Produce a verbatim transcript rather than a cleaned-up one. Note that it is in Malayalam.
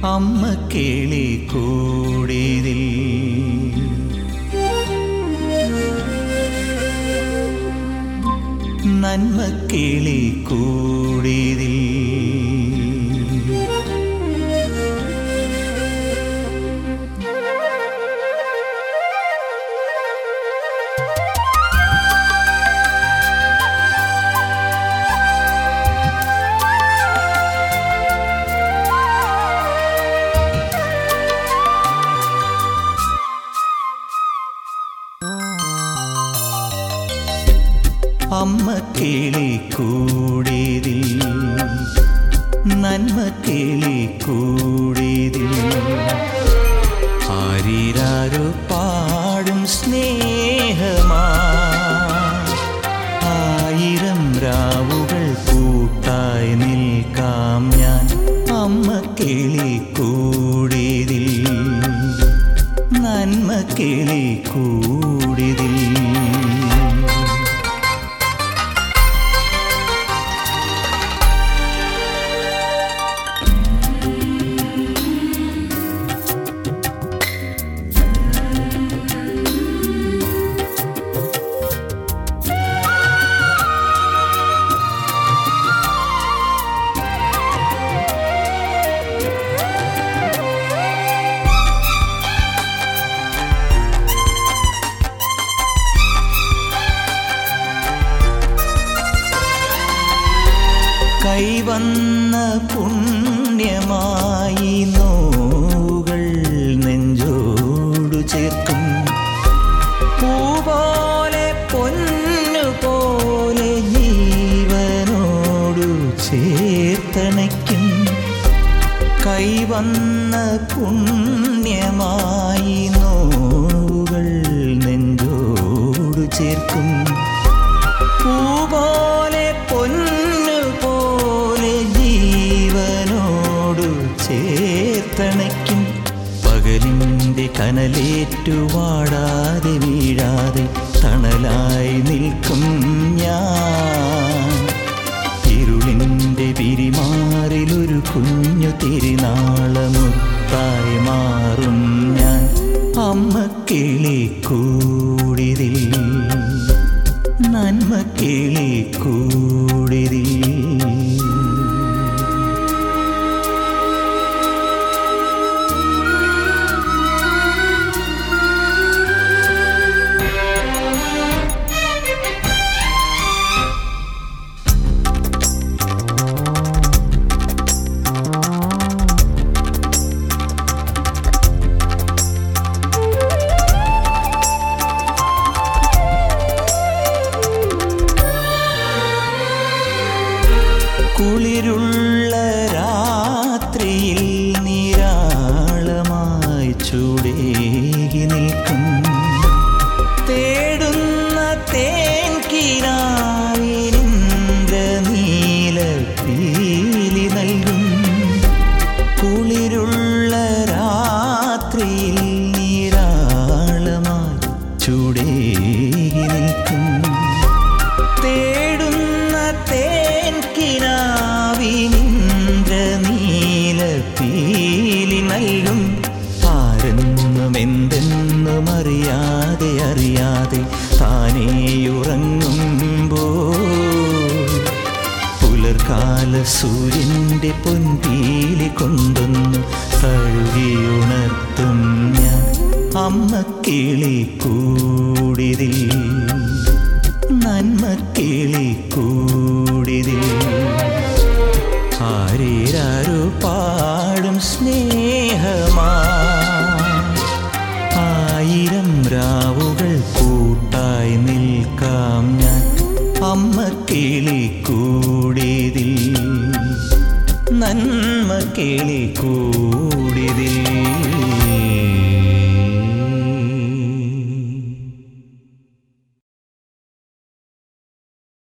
അമ്മ കിളി കൂടിതിൽ നന്മ കിളി കൂടിതിൽ അമ്മ കിളി കൂടിതിൽ നന്മ കിളി കൂടിതിൽ ആരിരാരോ പാടും സ്നേഹമാ ആയിരം രാവുകൾ കൂട്ടായി നിൽക്കാം ഞാൻ അമ്മ കിളി കൂടിതിൽ നന്മ കിളി കൂടിതിൽ കൈവന്ന പുണ്യമായി നോവുകൾ നെഞ്ചോടു ചേർക്കും പൂപോലെ പൊന്നുപോലെ ജീവനോടു ചേർത്തണയ്ക്കും കൈവന്ന പുണ്യമായി നോവുകൾ നെഞ്ചോടു ചേർക്കും പൂപോലെ പൊന്നുപോലെ ജീവനോടു ചേർത്തണയ്ക്കും പകലിൻ്റെ കനലേറ്റു വാടാതെ വീഴാതെ തണലായി നിൽക്കും ഞാൻ ഇരുളിൻ്റെ പിരിമാറിലൊരു കുഞ്ഞു തിരുനാളമുത്തായി മാറും ഞാൻ അമ്മ കിളി കൂടിതിൽ നന്മ കിളി കൂടിതിൽ കുളിരുള്ള രാത്രിയിൽ നിരാളമായി ചൂടേകി നിൽക്കും തേടുന്ന തേൻകിനാവിനിന്ദ്രനീല പീലി നൽകും കുളിരുള്ള രാത്രിയിൽ നിരാളമായി ചൂടേകി നിൽക്കും തേടുന്ന തേൻകിനാവിനിന്ദ്രനീല പീലി നൽകും ആരെന്നും എന്തെന്നും അറിയാതെ അറിയാതെ താനേയുറങ്ങുമ്പോൾ പുലർകാല സൂര്യൻ്റെ പൊൻപീലി കൊണ്ടൊന്നു തഴുകിയുണർത്തും ഞാൻ അമ്മ കിളി കൂടിതിൽ നന്മ കിളി കൂടിതിൽ ആരിരാരോ പാടും സ്നേഹമാ ആയിരം രാവുകൾ കൂട്ടായി നിൽക്കാം ഞാൻ അമ്മ കിളി കൂടിതിൽ നന്മ കിളി കൂടിതിൽ